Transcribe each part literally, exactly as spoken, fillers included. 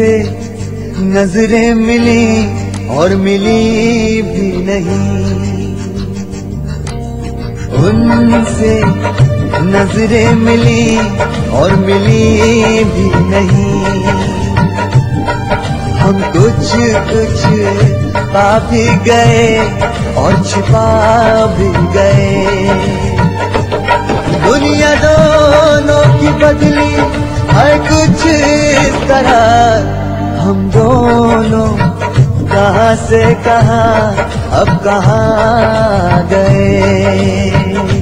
उनसे नजरें मिली और मिली भी नहीं, उनसे नजरें मिली और मिली भी नहीं। हम कुछ कुछ पा भी गए और छिपा भी गए। दुनिया दोनों की बदली है कुछ इस तरह, हम दोनों कहाँ से कहाँ अब कहाँ गए।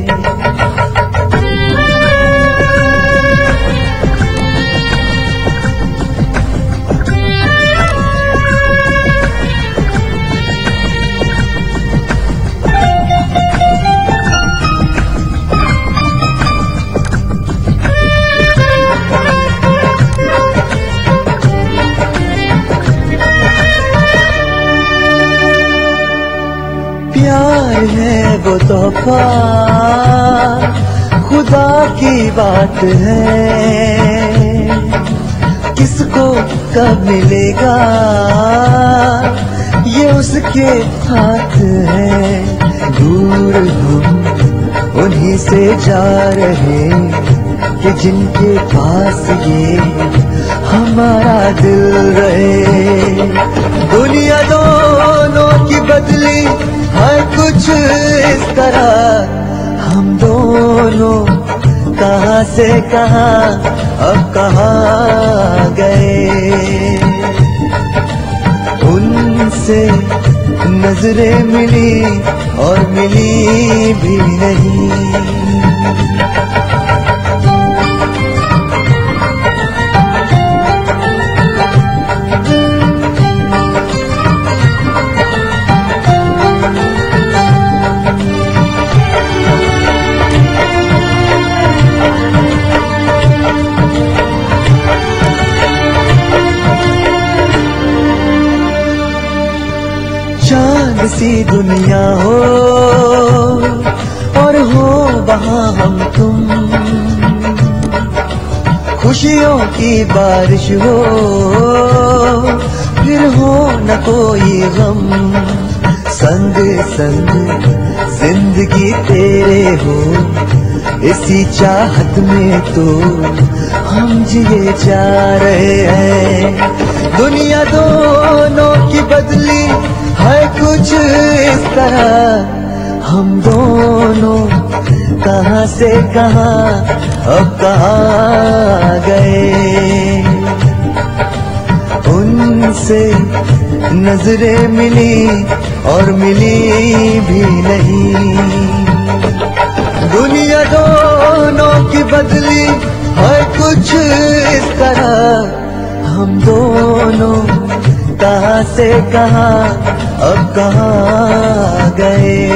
प्यार है वो तोहफा, खुदा की बात है, किसको कब मिलेगा ये उसके हाथ है। दूर हम उन्हीं से जा रहे कि जिनके पास ये हमारा दिल रहे। दुनिया दोनों की बदली है कुछ इस तरह, हम दोनों कहाँ से कहाँ अब कहाँ गए। उनसे नजरें मिली और मिली भी नहीं। चांद सी दुनिया हो और हो वहाँ हम तुम, खुशियों की बारिश हो फिर हो न कोई गम। संग संग जिंदगी तेरे हो, इसी चाहत में तो हम जिए जा रहे हैं। दुनिया दोनों की बदली है कुछ इस तरह, हम दोनों कहाँ से कहाँ अब कहाँ गए। उनसे नजरें मिली और मिली भी नहीं। दुनिया दोनों की बदली है कुछ इस तरह, हम दोनों कहाँ से कहाँ अब कहाँ गए।